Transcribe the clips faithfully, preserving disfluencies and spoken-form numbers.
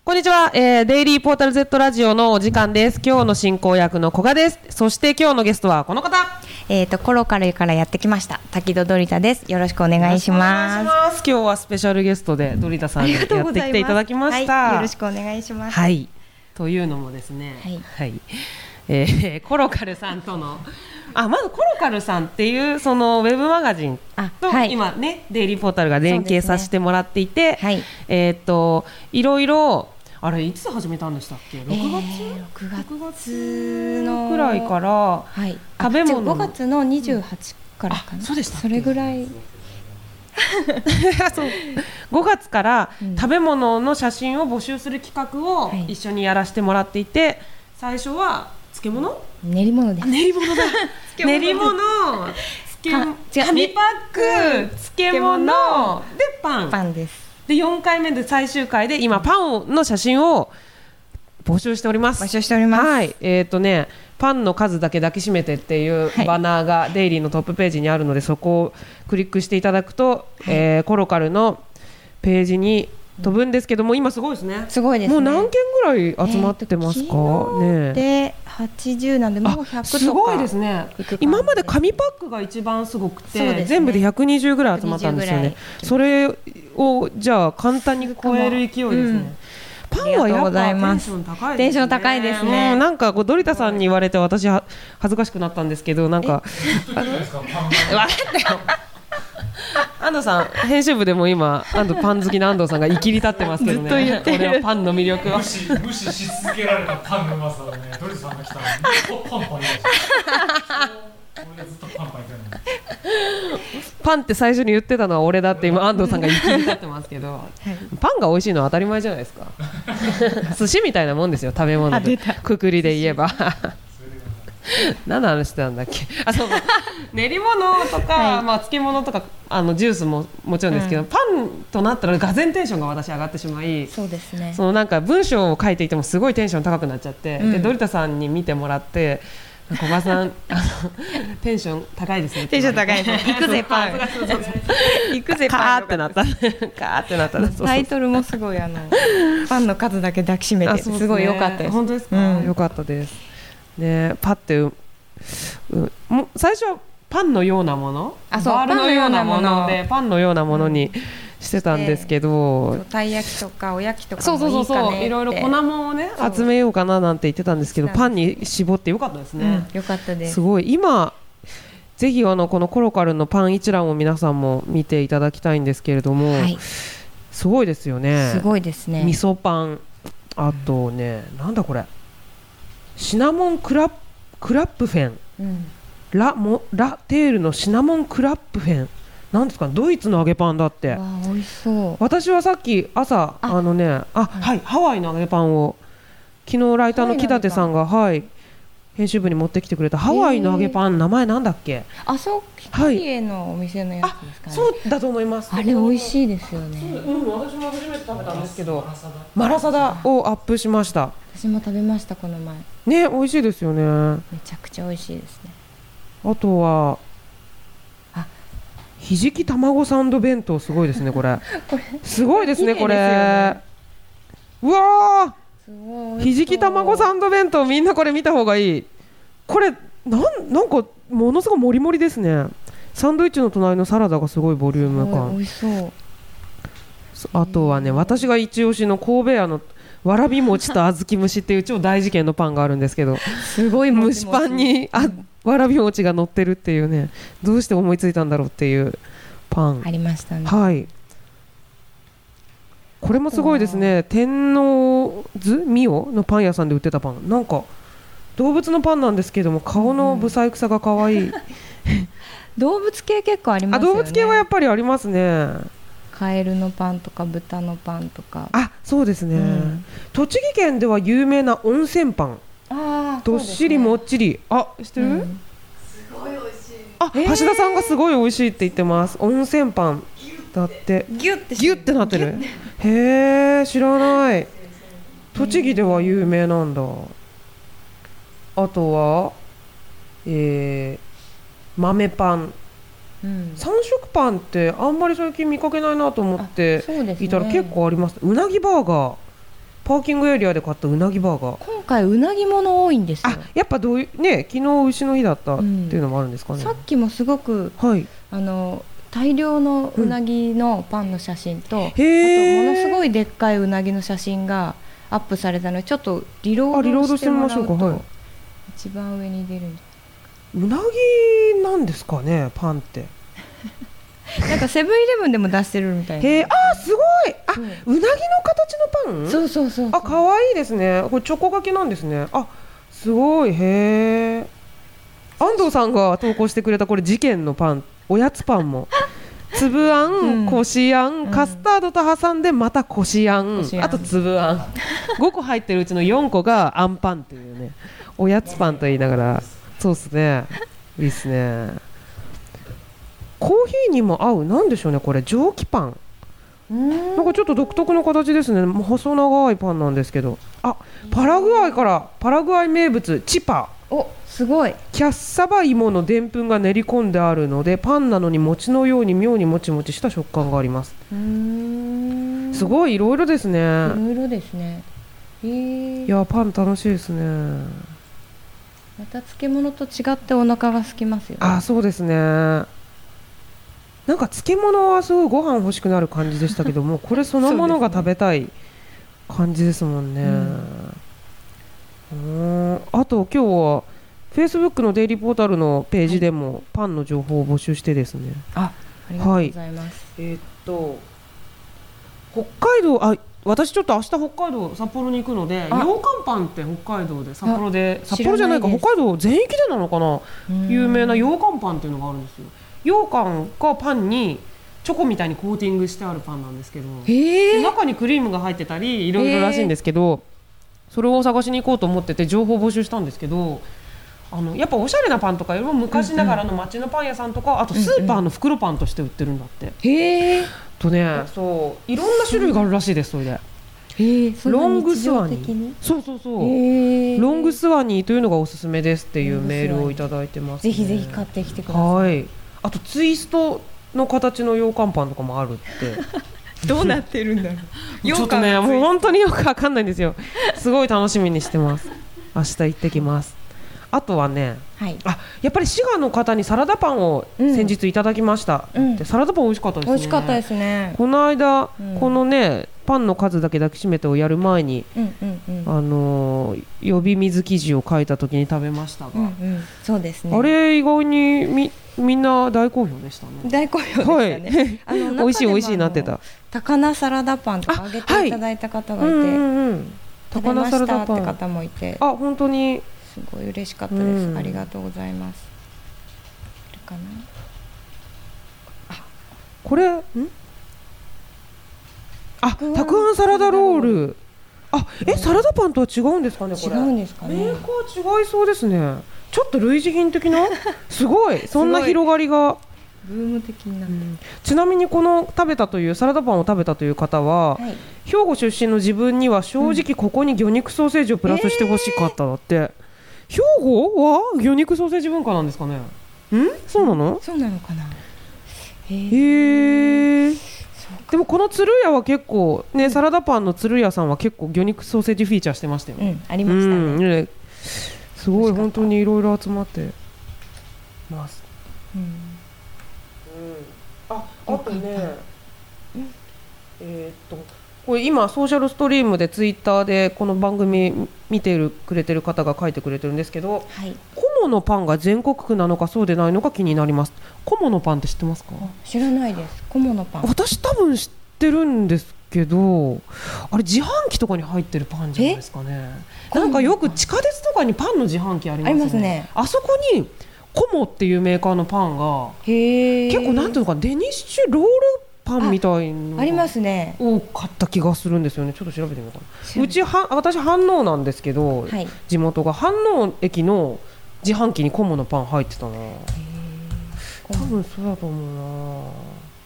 こんにちは、えー、デイリーポータル Z ラジオのお時間です。今日の進行役の古賀です。そして今日のゲストはこの方、 えーとコロカルからやってきました滝戸ドリタです。よろしくお願いします。 お願いします。今日はスペシャルゲストでドリタさんにやってきていただきました。 はい、よろしくお願いします。 はい、というのもですね、 はいはい、えー、コロカルさんとのあまずコロカルさんっていうそのウェブマガジンと、はい、今ねデイリーポータルが連携させてもらっていて、ね、はい、えー、っといろいろあれいつ始めたんでしたっけ？ろくがつ、 えー、ろくがつのくらいから、はい、食べ物ごがつのにじゅうはちからかな、 うん、そうでしたっけ？ それぐらいそうごがつから食べ物の写真を募集する企画を一緒にやらせてもらっていて、はい、最初は漬物？ 練り物です。 練り物だ練り物紙パック漬物でパンパンです。 でよんかいめで最終回で今パンの写真を募集しております。 募集しております。 はい、えーとね、パンの数だけ抱きしめてっていうバナーがデイリーのトップページにあるので、そこをクリックしていただくと、はい、えー、コロカルのページに飛ぶんですけども、今すごいですね。 すごいですね。 もう何件ぐらい集まってますか、えー、 ね。ではちじゅうなんでもうひゃくとか。 すごいですね。今まで紙パックが一番すごくて、ね、全部でひゃくにじゅうぐらい集まったんですよね。それをじゃあ簡単に超える勢いですね。うん、パンはやっぱテンション高いですね。 テンション高いですね。 うん、なんかこうドリタさんに言われて私は恥ずかしくなったんですけど、なんかあの分かったよ。安藤さん編集部でも今安藤パン好きな安藤さんがいきり立ってますけどね。ずっと言ってる。俺はパンの魅力を無視、無視し続けられたパンのうまさをね、ドリタさんが来たらずっとパンパン言いました俺ずっとパンパン言ってるパンって最初に言ってたのは俺だって今安藤さんがいきり立ってますけど、はい、パンが美味しいのは当たり前じゃないですか寿司みたいなもんですよ、食べ物でくくりで言えば何の話してたんだっけ？あ、そう練り物とか、はい、まあ、漬物とかあのジュースももちろんですけど、うん、パンとなったらがぜんテンションが私上がってしまい、 そうですね、 そのなんか文章を書いていてもすごいテンション高くなっちゃって、うん、でドリタさんに見てもらって小賀さんあのテンション高いですね。 テンション高いですね。行くぜパン。行くぜパン。 カーってなった。カーってなった。 タイトルもすごいあのパンの数だけ抱きしめてすごい良かったです。 本当ですか？うん、良かったです。ね、パってううも最初はパンのようなもの、 あ、そう、 バールのようなものでパンのようなものにしてたんですけど、 うん、たい焼きとかお焼きとかもいいかねって、そうそうそう、いろいろ粉もね集めようかななんて言ってたんですけど、パンに絞ってよかったですね。 うん、よかったです。 すごい今ぜひあのこのコロカルのパン一覧を皆さんも見ていただきたいんですけれども、はい、すごいですよね。 すごいですね。 味噌パン、あとね、うん、なんだこれ、シナモンクラップクラップフェン、うん、ラ, モラテールのシナモンクラップフェン、なんですか、ドイツの揚げパンだって。 わあ、美味しそう。 私はさっき朝あのねあ、はい、ハワイの揚げパンを昨日ライターの木立さんが、はい、編集部に持ってきてくれたハワイの揚げパン、名前なんだっけ？ あ、そう、ヒカリエのお店のやつですかね。 そうだと思います。 あれ美味しいですよね。 うん、私も初めて食べたんですけど、マラサダをアップしました。 私も食べましたこの前。 ね、美味しいですよね。 めちゃくちゃ美味しいですね。 あとはあ、ひじき卵サンド弁当、すごいですねこれ。これすごいですねこれ。ね、うわー、ひじき卵サンド弁当、みんなこれ見た方がいい。これなんなんかものすごいモリモリですね。サンドイッチの隣のサラダがすごいボリューム感。 美味しそう。 あとはね、私が一押しの神戸屋のわらび餅と小豆蒸しっていう超大事件のパンがあるんですけど、 すごい蒸しパンにあわらび餅が乗ってるっていうね、どうして思いついたんだろうっていうパンありましたね。 はい、これもすごいですね。天王洲ミオのパン屋さんで売ってたパン、なんか動物のパンなんですけども顔の不細工さが可愛い、うん、 動物系結構ありますよね。 あ、動物系はやっぱりありますね。 カエルのパンとか豚のパンとか。 あ、そうですね、うん、栃木県では有名な温泉パン、 あ、 どっしりもっちり、あ、知ってる、うん、 すごい美味しい。 あ、橋田さんがすごい美味しいって言ってます。温泉パンだって、 ギュッてギュッてなってる。へー、知らない。栃木では有名なんだ。あとは、えー、豆パン、うん、三色パンってあんまり最近見かけないなと思っていたら結構あります。うなぎバーガー、 パーキングエリアで買ったうなぎバーガー。 今回うなぎもの多いんですよ。 あ、やっぱどういうね、昨日牛の日だったっていうのもあるんですかね。 うん、さっきもすごく、はい、あの大量のうなぎのパンの写真と、うん、あとものすごいでっかいうなぎの写真がアップされたので、ちょっとリロードしてもらうと、はい、一番上に出る。 うなぎなんですかね、パンってなんかセブンイレブンでも出してるみたいな。 へー、あーすごい。あ、うん、うなぎの形のパン。 そうそうそうそう。 あ、可愛いですね。これチョコがけなんですね。あ、すごい。へー。安藤さんが投稿してくれたこれ事件のパン、おやつパンも粒あん、うん、こしあん、カスタードと挟んでまたこしあん、あと粒あんごこ入ってるうちのよんこがあんパンっていうね、おやつパンと言いながら。そうですね、いいですね。コーヒーにも合う、なんでしょうね、これ蒸気パン。なんかちょっと独特の形ですね。細長いパンなんですけど。あ、パラグアイから、パラグアイ名物チパ。 お、すごい。 キャッサバ芋のでんぷんが練り込んであるので、パンなのに餅のように妙にもちもちした食感があります。うーん、すごいいろいろですね。いろいろですね。へー。 いや、パン楽しいですね。 また漬物と違ってお腹が空きますよね。 あ、そうですね。なんか漬物はすごいご飯欲しくなる感じでしたけども、これそのものが食べたい感じですもんね。うん、あと今日はフェイスブックのデイリーポータルのページでもパンの情報を募集してですね。 あ、ありがとうございます。 はい、えー、っと北海道、あ、私ちょっと明日北海道札幌に行くので、羊羹パンって北海道で札幌で、札幌じゃないか、北海道全域でなのかな、有名な羊羹パンっていうのがあるんですよ。羊羹がパンにチョコみたいにコーティングしてあるパンなんですけど、中にクリームが入ってたりいろいろらしいんですけど、それを探しに行こうと思ってて情報募集したんですけど、あのやっぱおしゃれなパンとかよりも昔ながらの町のパン屋さんとか、あとスーパーの袋パンとして売ってるんだって。へーとね、そういろんな種類があるらしいです。それでへロングスワニー、そうそうそう、ロングスワニーというのがおすすめですっていうメールをいただいてます、ね、 ぜひぜひ買ってきてください。 はい、あとツイストの形の羊羹パンとかもあるってどうなってるんだろうちょっとね、もう本当によくわかんないんですよ。すごい楽しみにしてます。明日行ってきます。あとはね、はい、あ、やっぱり滋賀の方にサラダパンを先日いただきました、うん、でサラダパン美味しかったですね。 美味しかったですね。 この間、うん、このねパンの数だけ抱きしめてをやる前に、うんうんうん、あのー、呼び水記事を書いた時に食べましたが、うんうん、 そうですね、 あれ意外に み, みんな大好評でしたね。 大好評でしたね、はい、あの美味しい美味しいなってた。 高菜サラダパンとかあげていただいた方がいて、はい、うんうん、高菜サラダパンって方もいて、 あ、本当にすごい嬉しかったです、うん、ありがとうございます。これかな、 あ、これんあ、たくあんサラダロール、あ、え、サラダパンとは違うんですかね。これ違うんですかね。 メーカー違いそうですね。ちょっと類似品的なすごい、そんな広がりがブーム的になって、うん、 ちなみにこの食べたというサラダパンを食べたという方は、はい、兵庫出身の自分には正直ここに魚肉ソーセージをプラスしてほしかっただって、うん、えー、兵庫は魚肉ソーセージ文化なんですかね。ん、そうなの？ そうなのかな。 へー、でもこの鶴屋は結構ね、サラダパンの鶴屋さんは結構魚肉ソーセージフィーチャーしてましたよ、うん、 ありましたね、うんね、 すごい本当にいろいろ集まってます、うんうん、あ、あとね、えー、っとこれ今ソーシャルストリームでツイッターでこの番組見てるくれてる方が書いてくれてるんですけど、はい、コモのパンが全国区なのかそうでないのか気になります。コモのパンって知ってますか？ 知らないです。コモのパン、 私多分知ってるんですけど、あれ自販機とかに入ってるパンじゃないですかね。なんかよく地下鉄とかにパンの自販機あります ね, ありますね。あそこにコモっていうメーカーのパンが結構なんていうのかデニッシュロールパンみたいなありますね。 多かった気がするんですよね。ちょっと調べてみようかな。うちは私飯能なんですけど、はい、地元が飯能駅の自販機にコモのパン入ってたな。多分そうだと思うな。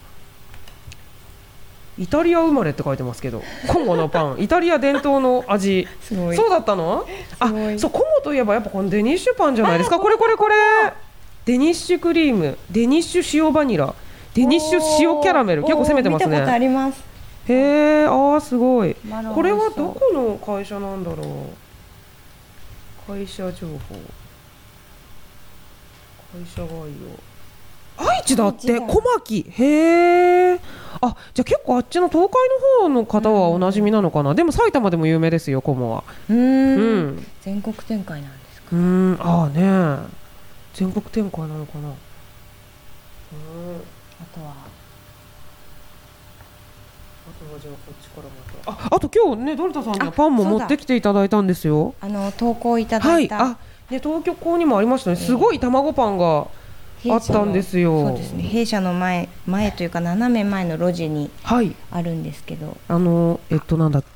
イタリア生まれって書いてますけど、コモのパンイタリア伝統の味すごい。そうだったの？あ、そう、コモといえばやっぱこのデニッシュパンじゃないですか。これこれこれデニッシュクリーム、デニッシュ塩バニラ、デニッシュ塩キャラメル、結構攻めてますね。 見たことあります。 へえ、あーすごい。 マロンこれは美味しそうどこの会社なんだろう。会社情報。会社概要。愛知だって愛知だ小牧。へえ。あ、じゃあ結構あっちの東海の方の方はおなじみなのかな。でも埼玉でも有名ですよ、コモは。 うーんうん全国展開なんですか。 うーん、ああね。全国展開なのかな。うん。 あとはあとはじゃあこっちからまた。あ、あと今日ねドルタさんにはあパンもそうだ持ってきていただいたんですよ。 あの投稿いただはいい。 た、 あ、ね東京港にもありましたね。すごい卵パンがあったんですよ。 そうですね、弊社の前前というか斜め前の路地にはい。 あるんですけど、 あのえっとなんだ。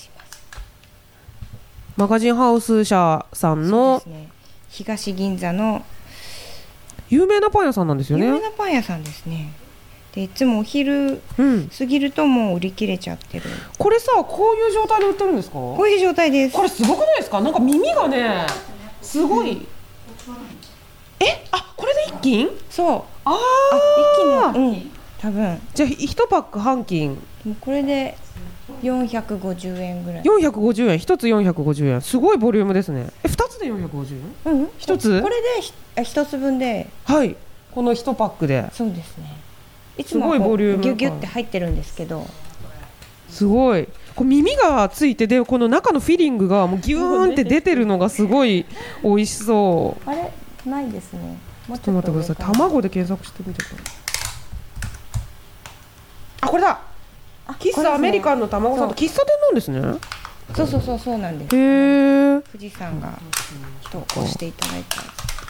マガジンハウス社さんそうのですね、東銀座の有名なパン屋さんなんですよね。 有名なパン屋さんですね。でいつもお昼うん。 過ぎるともう売り切れちゃってる、 これさ、こういう状態で売ってるんですか？ こういう状態です。 これすごくないですか？なんか耳がね、すごい。え、あ、これで一斤？ そう、 あああ。 一気に、うん、多分じゃあ一パック半斤もうこれでよんひゃくごじゅうえんぐらい。 よんひゃくごじゅうえん、一つよんひゃくごじゅうえん。すごいボリュームですね。え、二つでよんひゃくごじゅうえん？ うん、 一つこれでひあ一つ分で、 はい。この一パックで。 そうですね。いつもはすごいこうボリュームギュギュって入ってるんですけど、 すごい。こう耳がついてで、この中のフィリングがもうギューンって出てるのがすごい美味しそう。 あれないですね。もうちょっと待ってください。 上から卵で検索してみてください。あ、これだ。 あ喫茶アメリカンの卵さんと喫茶店なんですね。 そうそうそうそうなんです。 へえ。 富士山が投稿していただいた。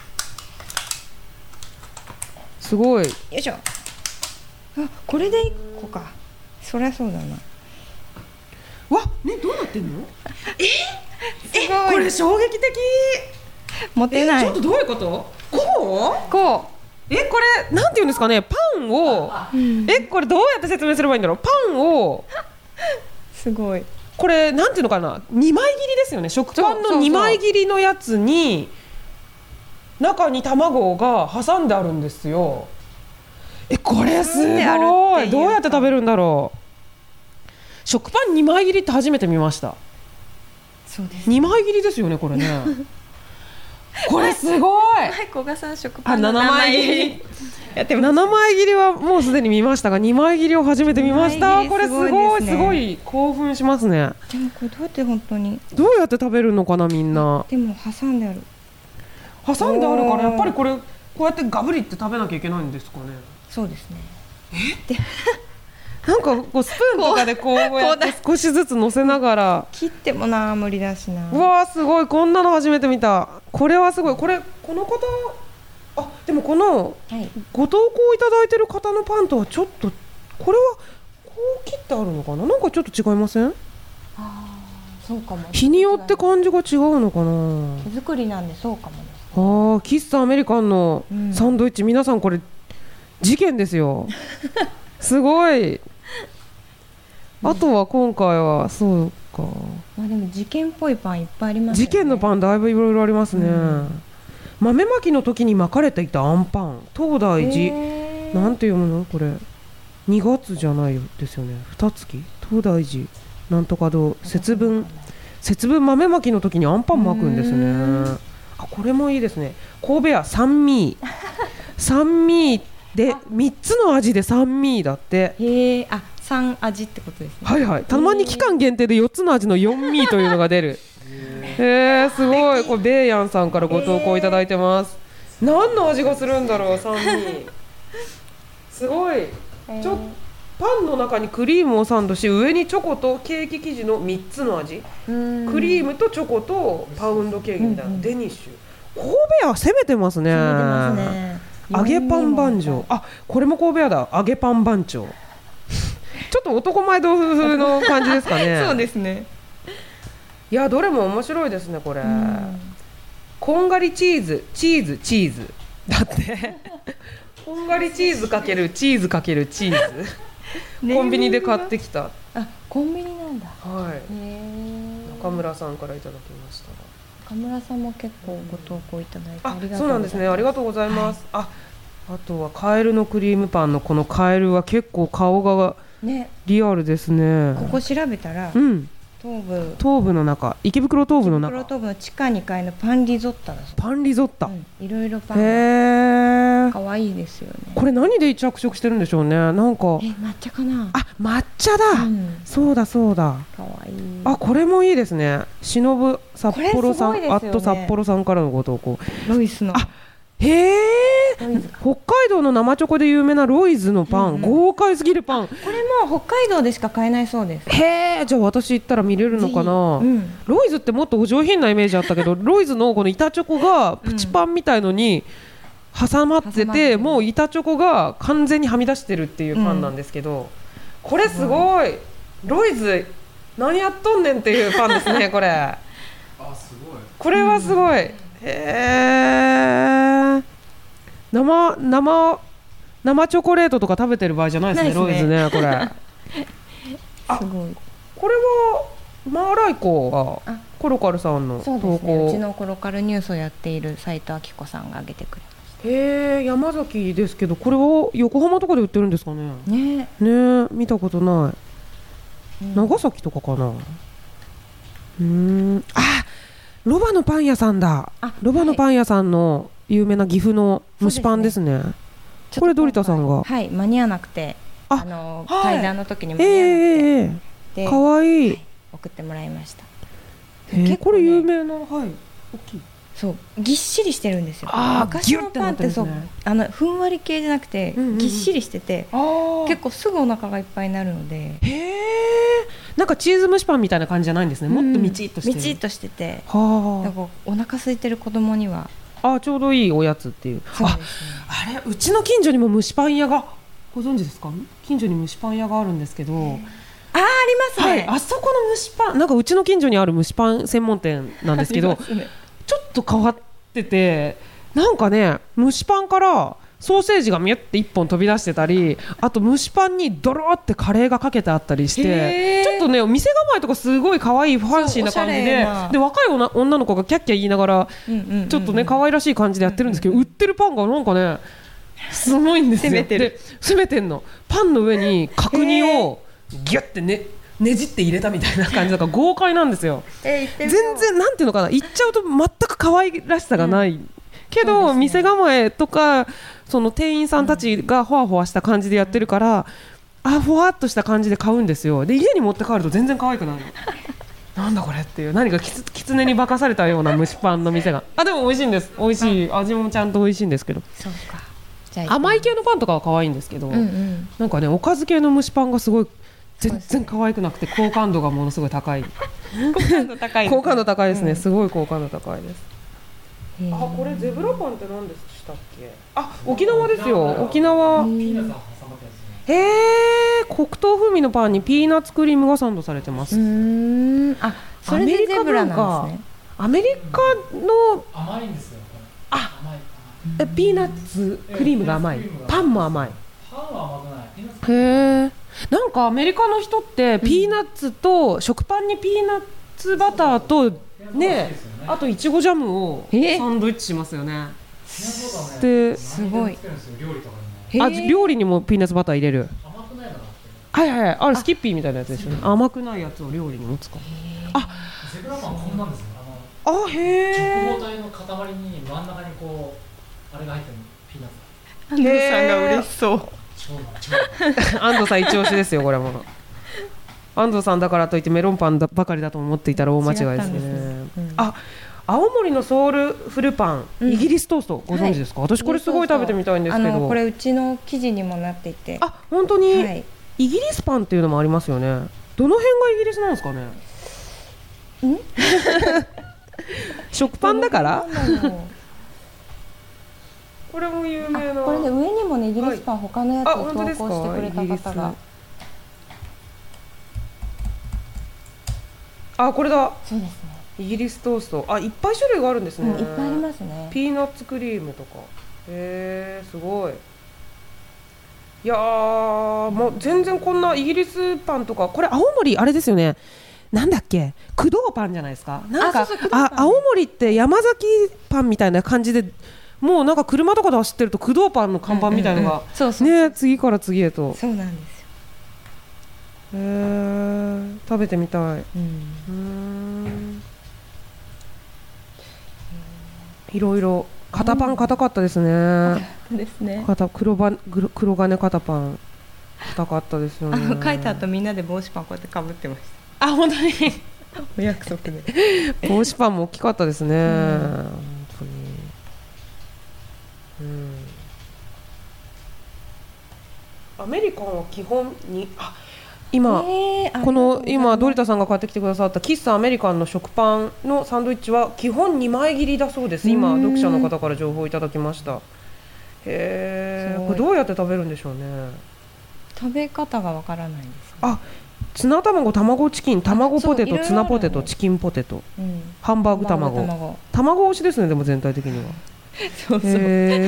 すごい。 よいしょ。あ、これでいっこか。そりゃそうだな。 わ、ね、どうなってんの？ すごい。 これ衝撃的。 持てない。 え、ちょっとどういうこと？こう？ こえ、これなんていうんですかね。パンを、え、これどうやって説明すればいいんだろう。パンをう。すごい。 これなんていうのかな。にまい切りですよね。食パンのにまい切りのやつに中に卵が挟んであるんですよ。え、これす挟んであるってごい。 いうかどうやって食べるんだろう。食パンにまい切りって初めて見ました。 そうです。 にまい切りですよね、これね。これすごい。 はい、古賀さん食あ、 パンのななまい切り。ななまい切りはもうすでに見ましたが、にまい切りを初めて見ました。これすごい、すごい興奮しますね。 でもこれどうやって本当に。 どうやって食べるのかな、みんな。 でも挟んである。 挟んであるからやっぱりこれこうやってガブリって食べなきゃいけないんですかね。 そうですね。 なんかこうスプーンとかでこうやって少しずつ乗せながら。 切ってもな無理だしな。 うわーすごい、こんなの初めて見た。これはすごい。これこの方、あ、でもこのはい。 ご投稿いただいてる方のパンとはちょっと、これはこう切ってあるのかな。なんかちょっと違いません？ ああ、そうかも。 日によって感じが違うのかな。 手作りなんでそうかもです。 あー、喫茶アメリカンのサンドイッチ、皆さんこれ事件ですよ。すごい。あとは今回はそうか。 まあでも事件っぽいパンいっぱいありますよね。 事件のパンだいぶいろいろありますね。うん、豆まきの時に巻かれていたあんパン、東大寺、なんて読むのこれ。にがつじゃないですよね。二月、東大寺なんとか堂、節分、節分豆まきの時にあんパン巻くんですね。あ、これもいいですね。神戸屋三味三味でみっつの味で三味だって。 へえ、あ、三味ってことですね。 はいはい。たまに期間限定でよっつの味の四味というのが出る。へえ、すごい。これベイヤンさんからご投稿いただいてます。何の味がするんだろう、三味。すごい。ちょパンの中にクリームをサンドし、上にチョコとケーキ生地のみっつの味。クリームとチョコとパウンドケーキみたいな、うんうん、デニッシュ。神戸屋攻めてますね。 攻めてますね。 揚げパン番長。あ、これも神戸屋だ。揚げパン番長。ちょっと男前豆腐風の感じですかね。 そうですね。 いや、どれも面白いですね、これ。こんがりチーズ、チーズ、チーズ。だって。こんがりチーズかけるチーズかけるチーズ。コンビニで買ってきた。 あ、コンビニなんだ。 はい。中村さんからいただきました。 中村さんも結構ご投稿いただいてありがとうございます。 そうなんですね。ありがとうございます。はい、あ、 あとはカエルのクリームパンのこのカエルは結構顔がリアルですね。 ここ調べたら、 うん、 東部東部の中、池袋東部の中、 池袋東部の地下にかいのパンリゾッタだそう。 パンリゾッタ、 うん、いろいろパンへー、 かわいいですよね。 これ何で着色してるんでしょうね。なんかえ抹茶かな。 あ、抹茶だ、うん、そうだそうだ、 かわいい。 あ、これもいいですね。しのぶ札幌さん、 ね、 アット札幌さんからのご投稿。 ロイスの、 あ、へー、北海道の生チョコで有名なロイズのパン、うんうん、豪快すぎるパン。 これも北海道でしか買えないそうです。 へー、じゃあ私行ったら見れるのかな、うん、ロイズってもっとお上品なイメージあったけどロイズのこの板チョコがプチパンみたいのに挟まってて、うん、もう板チョコが完全にはみ出してるっていうパンなんですけど、うん、これすごい、ロイズ何やっとんねんっていうパンですねこれ。あ、すごい、これはすごい、うん、へー、生生生チョコレートとか食べてる場合じゃないですね、ロイズね、これ。 すごい。 これはマーライコがコロカルさんの投稿。そうですね、 うちのコロカルニュースをやっている斉藤明子さんが挙げてくれました。 へー、山崎ですけど、これは横浜とかで売ってるんですかね。 ねね、見たことない、うん、長崎とかかな。うーん、あ、ロバのパン屋さんだ。ロバのパン屋さんの有名な岐阜の蒸しパンですね。これドリタさんが、 はい、間に合わなくて、あの、はい、対談の時に間に合わなくて、 えー、でかわいい、はい、 送ってもらいました。 えー、結構、ね、これ有名な、はい、大きい、 そう、ぎっしりしてるんですよ。昔のパンってそう、あのふんわり系じゃなくて、うんうんうん、ぎっしりしてて、結構すぐお腹がいっぱいになるので。 へー、なんかチーズ蒸しパンみたいな感じじゃないんですね。もっとみちっとしてる、 みちっとしてて、はだからお腹空いてる子供にはあ、ちょうどいいおやつっていう。そうですね、あ、あれ、うちの近所にも蒸しパン屋が、ご存知ですか？近所に蒸しパン屋があるんですけど、あ、ありますね、 はい、あそこの蒸しパン、なんかうちの近所にある蒸しパン専門店なんですけど、ね、ちょっと変わってて、なんかね、蒸しパンからソーセージがミュッていっぽん飛び出してたり、あと蒸しパンにドローってカレーがかけてあったりして、ちょっとね、店構えとかすごい可愛いファンシーな感じで、で若い女の子がキャッキャ言いながら、うんうんうんうん、ちょっとね可愛らしい感じでやってるんですけど、うんうんうん、売ってるパンがなんかねすごいんですよ。攻めてる、で攻めてんの、パンの上に角煮をギュッてねねじって入れたみたいな感じだから豪快なんですよ。全然なんていうのかな、言っちゃうと全く可愛らしさがない、うん、けど、ね、店構えとかその店員さんたちがほわほわした感じでやってるから、うん、あ、ふわっとした感じで買うんですよ。で家に持って帰ると全然可愛くないのなんだこれっていう、何かきつ狐に化かされたような蒸しパンの店が、あ、でも美味しいんです、美味しい、味もちゃんと美味しいんですけど、 そうか、 じゃあ甘い系のパンとかは可愛いんですけど、うんうん、なんかね、おかず系の蒸しパンがすごい全然可愛くなくて好感度がものすごい高い好感度高いですね、 好感度高いですね、うん、すごい好感度高いです。あ、これゼブラパンって何でしたっけ？あ、沖縄ですよ、沖縄。へー、黒糖風味のパンにピーナッツクリームがサンドされてます。うーん、あ、それでゼブラなんですね。 アメリカの甘いんですよ。 あ、え、ピーナッツクリームが甘い、パンも甘い。 パンは甘くない。 へー、なんかアメリカの人ってピーナッツと食パンにピーナッツバターとね、あといちごジャムをサンドイッチしますよね。ですごい。 あ、料理にもピーナッツバター入れる。 甘くないのだって。 はいはいはい、あれスキッピーみたいなやつですよね。甘くないやつを料理にも使う。あ、 ゼブラパンこんなんですね。 あの、あ、へー。 直方体の塊に真ん中にこうあれが入ってるピーナッツ。 安藤さんが嬉しそう。 安藤さん一押しですよこれも。安藤さんだからといってメロンパンばかりだと思っていたら大間違いですね。うん、あ、青森のソウルフルパン、うん、イギリストーストご存知ですか？はい、私これすごい食べてみたいんですけど、 あのこれうちの生地にもなっていて、 あ、本当に、はい、イギリスパンっていうのもありますよね。どの辺がイギリスなんですかね。ん食パンだからこれも有名な、 これね、上にもねイギリスパン、はい、他のやつを投稿してくれた方が、 あ、これだ。 そうですね、 イギリストースト、あ、いっぱい種類があるんですね。 うん、いっぱいありますね。 ピーナッツクリームとか、へー、すごい。いやー、もう全然こんなイギリスパンとか、これ青森あれですよね、なんだっけ、工藤パンじゃないですか。なんか、あ、青森って山崎パンみたいな感じでもうなんか車とかで走ってると工藤パンの看板みたいなのがね次から次へと。 そうなんですよ。 へー、食べてみたい。うん、うーん、いろいろ肩パン硬かったですね。 ですね。 肩黒ば黒金肩パン硬かったですよね。 あの書いた後みんなで帽子パンこうやってかぶってました。 あ、本当にお約束で帽子パンも大きかったですね、うん、本当に、うん、アメリカンは基本にあ今、えー、この今ドリタさんが買ってきてくださった喫茶アメリカンの食パンのサンドイッチは基本にまい切りだそうです。今読者の方から情報をいただきました。へー、これどうやって食べるんでしょうね。 食べ方がわからないんです、ね、 あ、ツナ卵、卵チキン、卵ポテト、ツナポテト、チキンポテト、うん、ハンバーグ卵、卵、卵推しですね。でも全体的にはそうそう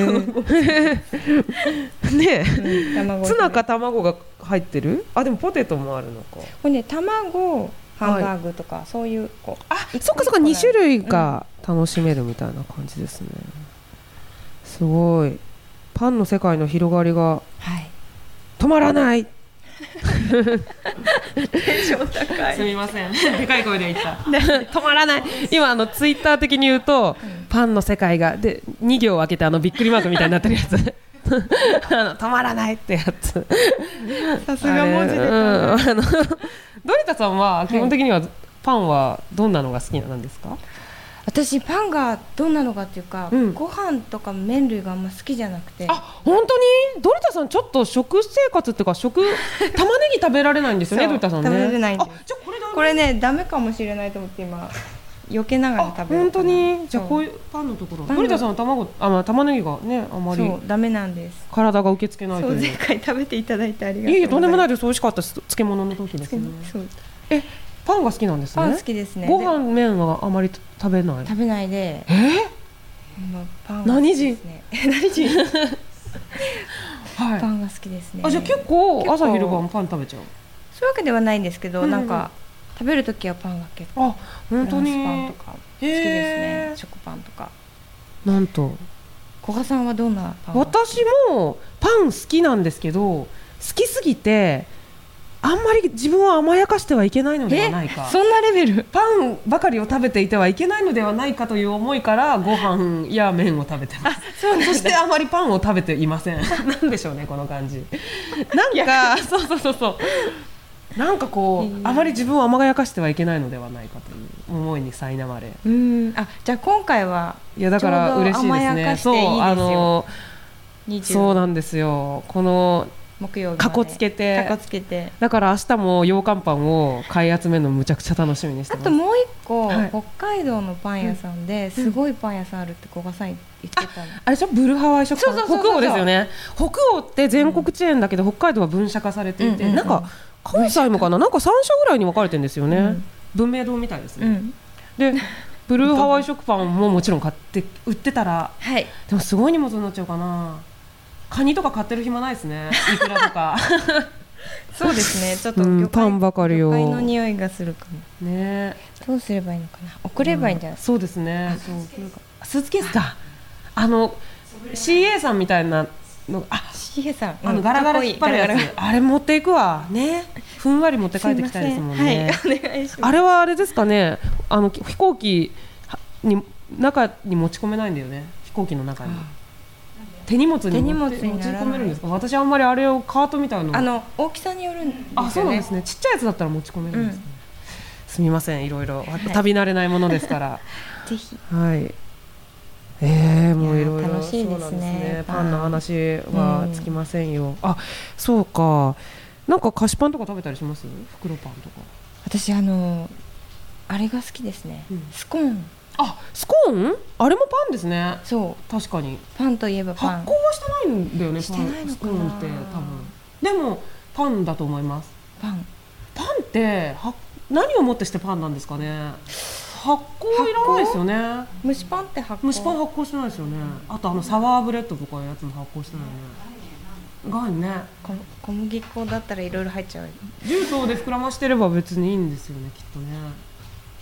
ね、うん、ツナか卵が入ってる。あ、でもポテトもあるのか。これね、卵、ハンバーグとか、はい、そういうこう、 あ、そっかそっか、に種類が楽しめるみたいな感じですね、うん、すごい。パンの世界の広がりが、はい、止まらないテンション高い。 すみません、でかい声で言った止まらない。今あのツイッター的に言うと、うん、パンの世界がでに行開けてあのびっくりマークみたいになってるやつあの止まらないってやつさすが文字で、うん、 あのドリタさんは基本的にはパンはどんなのが好きなんですか？ 私パンがどんなのかっていうか、うん、ご飯とか麺類があんま好きじゃなくて。 あ、本当にドリタさんちょっと食生活っていうか食玉ねぎ食べられないんですよねドリタさんね。 食べられないんです。 あ、じゃあこれこれねダメかもしれないと思って今避けながら食べる。 本当に。じゃあこういうパンのところドリタさんは卵あ、まあ、玉ねぎがねあまりそうダメなんです。 体が受け付けないという。 そう前回食べていただいてありがとうございます。 いえいえ、とんでもないです。美味しかったです。漬物の時ですね。そうえパンが好きなんですね。 パン好きですね。 ご飯麺はあまり食べない。 食べないで。 えー、 パンが好きですね。何時？ はい。 パンが好きですね。 あ、じゃあ結構朝昼晩パン食べちゃう。 そういうわけではないんですけど、うん、なんか食べるときはパンが結構。 あ、本当に。 フランスパンとか好きですね。食パンとか。 なんと。 古賀さんはどんなパン？ 私もパン好きなんですけど、好きすぎて。あんまり自分を甘やかしてはいけないのではないか。 そんなレベル。 パンばかりを食べていてはいけないのではないかという思いからご飯や麺を食べてます。そう、そしてあまりパンを食べていませんなんでしょうねこの感じ。なんかそうそうそうそうなんかこうあまり自分を甘やかしてはいけないのではないかという思いに苛まれ。 うん、あ、じゃあ今回はいやだから嬉しいですね。そう、あのそうなんですよ。この木曜日かこつけて、 かこつけてだから明日も羊羹パンを買い集めるのむちゃくちゃ楽しみにしてます。 あともう一個、はい、北海道のパン屋さんですごいパン屋さんあるって古賀さん言ってたの。あ, あれでしょ、ブルハワイ食パン。北欧ですよね。北欧って全国チェーンだけど、うん、北海道は分社化されていて、うんうんうん、なんか関西もかな、なんかさん社ぐらいに分かれてるんですよね、うん、文明堂みたいですね、うん、でブルーハワイ食パンももちろん買って売ってたら、はい、でもすごい荷物になっちゃうかな。カニとか買ってる暇ないですね。イクラとかそうですね。ちょっと魚介、 うん、パンばかりを魚介の匂いがするかもね。どうすればいいのかな。送ればいいんじゃない、 うん、そうですね。そうスーツケースか。あの シーエー さんみたいなの、あシーエー さん、 あのガラガラ引っ張るやつ、ガラガラあれ持っていくわね。ふんわり持って帰ってきたいですもんね。 はい、お願いします。 あれはあれですかね。あの飛行機に中に持ち込めないんだよね。飛行機の中に。手荷物に持ち込めるんですか。私あんまりあれをカートみたいなのあの大きさによるんですよね。 あ、そうなんですね。ちっちゃいやつだったら持ち込めるんですね、うん、すみません、いろいろ旅慣れないものですから、はい、 ぜひ。 はい。えー、もういろいろ楽しいですね。 パンの話はつきませんよ、うん、あ、そうか。なんか菓子パンとか食べたりします？袋パンとか。 私あのあれが好きですね、うん、スコーン。 あ、スコーン？あれもパンですね。 そう、 確かにパンといえばパン。 発酵はしてないんだよね。 してないのかな。 スコーンって多分でもパンだと思います。 パンパンっては何をもってしてパンなんですかね。発酵いらないですよね。 蒸しパンって発酵。 蒸しパン発酵してないですよね。あとあのサワーブレッドとかいうやつも発酵してないね。がんね。 小麦粉だったらいろいろ入っちゃう。 重曹で膨らましてれば別にいいんですよね、きっとね。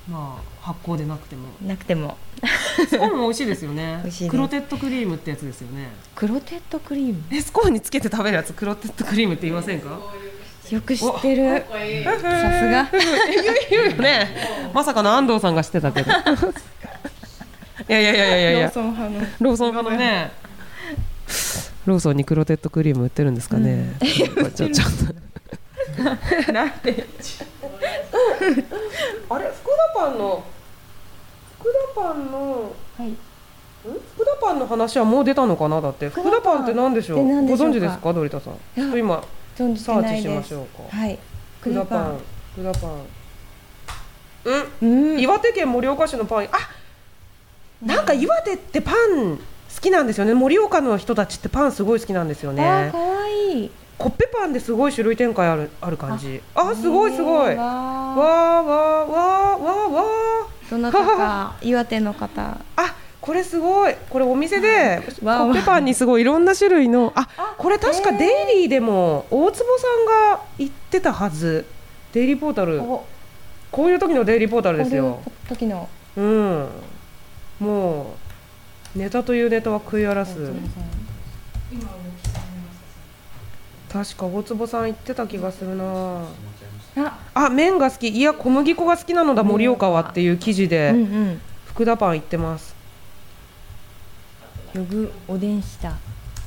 まあ発酵でなくてもなくてもスコーンも美味しいですよね。 美味しいです。 クロテッドクリームってやつですよね。 クロテッドクリーム、 えスコーンにつけて食べるやつクロテッドクリームって言いませんか？ よく知ってる。さすが言うよね。まさかの安藤さんが知ってたけどいやいやいやいやいやローソン派のローソン派のねローソンにクロテッドクリーム売ってるんですかね、うん、ちょちょっとなんであれ福田パンの福田パンの、はい、ん福田パンの話はもう出たのかな。だって福田パンって何でしょう。ご存知ですか、ドリタさん。ちょっと今サーチしましょうか。 はい、 福田パン福田パンうん、うん、岩手県盛岡市のパン。あ、なんか岩手ってパン好きなんですよね。盛岡の人たちってパンすごい好きなんですよね。 あ、かわいい。 コッペパンですごい種類展開あるある感じ。あ、あすごいすごい。わーわーわーわーわー。 どなたか岩手の方。 あ、これすごい。これお店でコッペパンにすごいいろんな種類の。あ、これ確かデイリーでも大坪さんが言ってたはず。デイリーポータル。こういう時のデイリーポータルですよ。 こういう時の。 うん。もうネタというネタは食い荒らす。確か大坪さん言ってた気がするな。あ、あ、麺が好き。いや小麦粉が好きなのだ盛岡はっていう記事で、うんうん、福田パン言ってます。 よぐおでんした。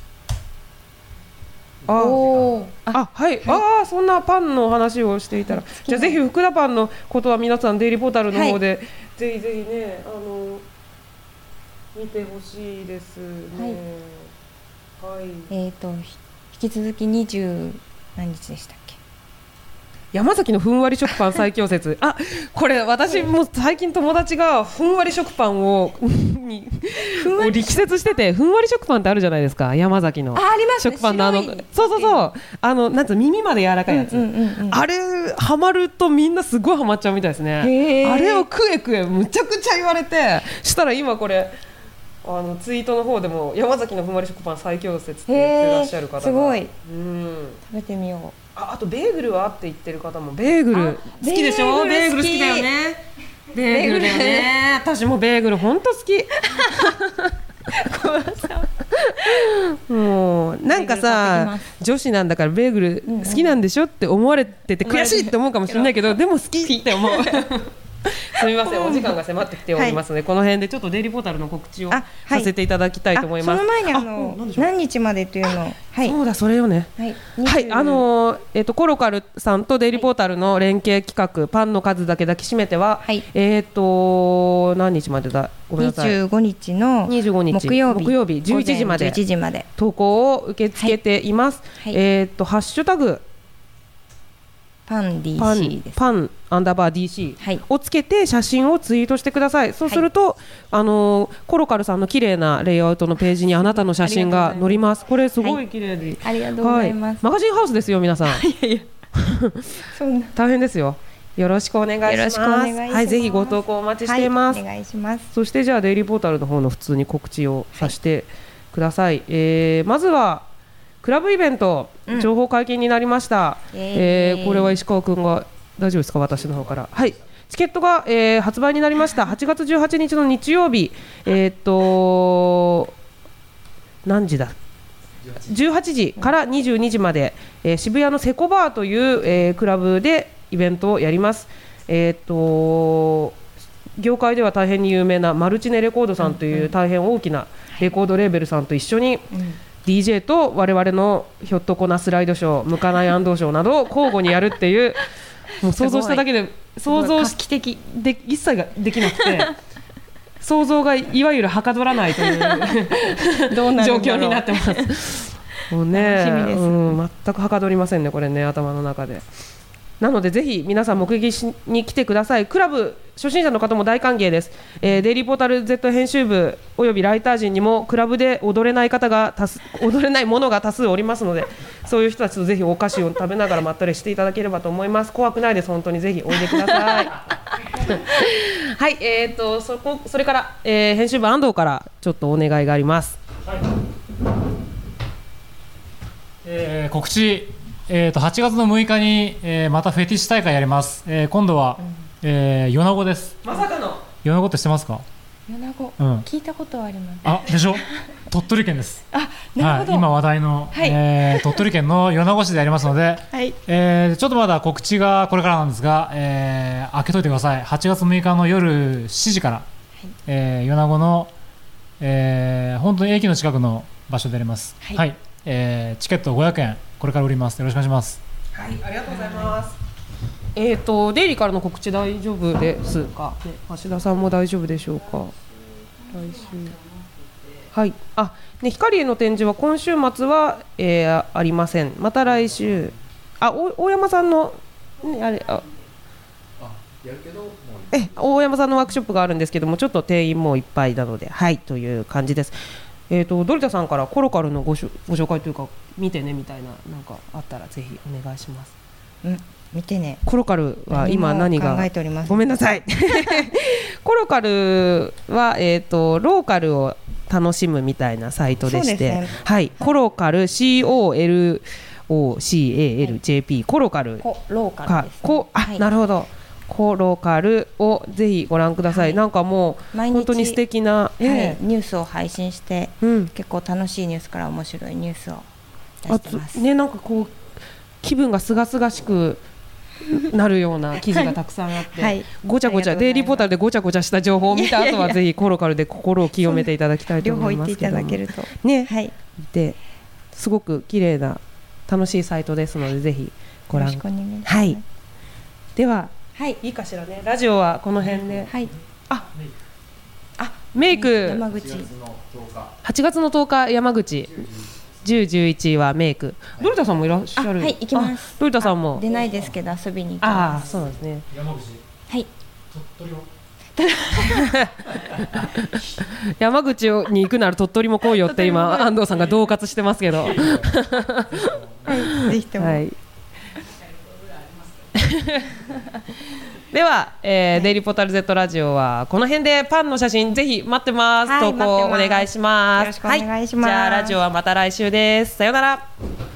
あおあ、はい、はい、ああそんなパンの話をしていたら、じゃあぜひ福田パンのことは皆さんデイリーポータルの方で、はい、ぜひぜひねあの見てほしいですね。はい。はい、 えっと引き続きにじゅう何日でしたっけ。 山崎のふんわり食パン最強説。あ、これ私も最近友達がふんわり食パンをに力説してて、ふんわり食パンってあるじゃないですか、山崎の食パンのあの、そうそうそうあのなんつう耳まで柔らかいやつ、うんうんうんうん、あれハマるとみんなすごいハマっちゃうみたいですね。あれを食え食えむちゃくちゃ言われて、したら今これあのツイートの方でも山崎のふんわり食パン最強説って言ってらっしゃる方がすごい、 うん、 食べてみよう。 あ, あとベーグルはって言ってる方もベーグル好きでしょ。ベーグル好きだよね。ベーグルだよね。私もベーグルほんと好きもうなんかさ女子なんだからベーグル好きなんでしょって思われてて悔しいって思うかもしれないけど、でも好きって思うすみません、お時間が迫ってきておりますので、はい、この辺でちょっとデイリーポータルの告知をさせていただきたいと思います。 その前にあのあ何日までというのを、 はい、そうだそれよね。はい、はい、あのー、えっとコロカルさんとデイリーポータルの連携企画、はい、パンの数だけ抱きしめては、はい、えっと何日までだごめんなさい。 にじゅうごにちの木曜日、 木曜日じゅういちじまで投稿を受け付けています。はいはい、えっとハッシュタグパン ディーシー です。 パンアンダーバー ディーシー をつけて写真をツイートしてください。そうすると、はい、あのコロカルさんの綺麗なレイアウトのページにあなたの写真が載ります。これすごい綺麗で、 はい、ありがとうございます。 はい、マガジンハウスですよ皆さん。いやいやそんな大変ですよ。よろしくお願いします。よろしくお願いします。はい、ぜひご投稿お待ちしています。 はい、お願いします。 そしてじゃあデイリーポータルの方の普通に告知をさせてください。はい、えー、まずはクラブイベント、うん、情報解禁になりました。えー、これは石川くんが大丈夫ですか、私の方から。はい、チケットが、えー、発売になりました。はちがつじゅうはちにちの日曜日、えー、っと何時だじゅうはちじからにじゅうにじまで、えー、渋谷のセコバーという、えー、クラブでイベントをやります。えー、っと業界では大変に有名なマルチネレコードさんという大変大きなレコードレーベルさんと一緒に、うん、ディージェー と我々のひょっとこなスライドショー、向かない安藤ショーなどを交互にやるっていうもう想像しただけで想像し的で一切ができなくて想像がいわゆるはかどらないというどうな状況になってます。もうね、うん、全くはかどりませんねこれね、頭の中で。なのでぜひ皆さん目撃しに来てください。クラブ初心者の方も大歓迎です。えー、デイリーポータル Z 編集部およびライター陣にもクラブで踊れない方が多数踊れないものが多数おりますので、そういう人たちとぜひお菓子を食べながらまったりしていただければと思います。怖くないです、本当にぜひおいでくださいはい、えー、と そ, こそれから、えー、編集部安藤からちょっとお願いがあります。はい、 えー、告知、えー、とはちがつのむいかに、えー、またフェティッシュ大会やります。えー、今度は、うんえー、米子です。 まさかの米子って知ってますか？ 米子、うん、聞いたことはあります。 あ、でしょ鳥取県です。 あ、なるほど、 はい、今話題の、はい、えー、鳥取県の米子市でありますので、はい、えー、ちょっとまだ告知がこれからなんですが、えー、開けといてください。はちがつむいかの夜しちじから、はい、えー、米子の、えー、本当に駅の近くの場所であります。はい、はい、えー、チケットごひゃくえんこれから売ります。よろしくお願いします。 はい、ありがとうございます。えーと、デイリーからの告知大丈夫ですか、ね、橋田さんも大丈夫でしょうか。来週、はい、あ、ね、光への展示は今週末は、えー、ありません。また来週、あ、お大山さんの、ね、あれ、あ、やるけどもうえ大山さんのワークショップがあるんですけども、ちょっと定員もいっぱいなので、はいという感じです。えーと、ドリタさんからコロカルのごしょご紹介というか、見てねみたいな、なんかあったらぜひお願いします。 うん、見てね。 コロカルは今何が考えております。 ごめんなさいコロカルは、えーと、ローカルを楽しむみたいなサイトでして、ね、はい、コロカル シーオーエルオーシーエーエルジェーピー コロカルコローカルです、ね、 こあ、はい、なるほど、コロカルをぜひご覧ください、はい、なんかもう本当に素敵な、 はい、ニュースを配信して、うん、結構楽しいニュースから面白いニュースを出してます。 ね、なんかこう気分がすがすがしくなるような記事がたくさんあって、はい、ごちゃごちゃデイリーポータルでごちゃごちゃした情報を見た後はぜひコロカルで心を清めていただきたいと思いますけども、 両方言っていただけるとね、はい、ですごく綺麗な楽しいサイトですのでぜひご覧ください。はい、では、はい、いいかしらね、ラジオはこの辺で、はい、ああメイク山口はちがつのとおか山口じゅう、じゅういちはメイク、ドリタさんもいらっしゃる。 はい、行きます。 ドリタさんも出ないですけど遊びに行きます。 あ、そうなんですね。 山口、 はい、 鳥取は山口に行くなら鳥取も来いよって今安藤さんが恫喝してますけどはい、 ぜひとも、はいでは、えー、デイリーポータル Z ラジオはこの辺でパンの写真ぜひ待ってます、はい、投稿お願いします。 よろしくお願いします、 はい、じゃあラジオはまた来週です。さようなら。